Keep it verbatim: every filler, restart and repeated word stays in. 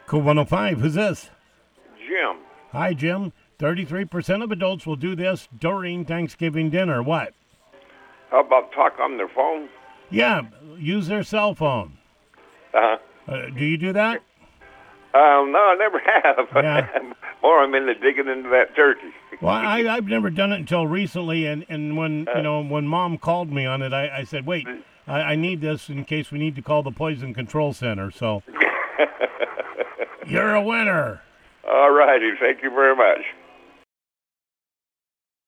Cool one oh five. Who's this? Jim. Hi, Jim. thirty-three percent of adults will do this during Thanksgiving dinner. What? How about talk on their phone? Yeah, use their cell phone. Uh-huh. Uh, do you do that? Um, no, I never have. Yeah. More I'm into digging into that turkey. Well, I, I've never done it until recently, and, and when you know when Mom called me on it, I, I said, wait, I, I need this in case we need to call the Poison Control Center. So you're a winner. All righty. Thank you very much.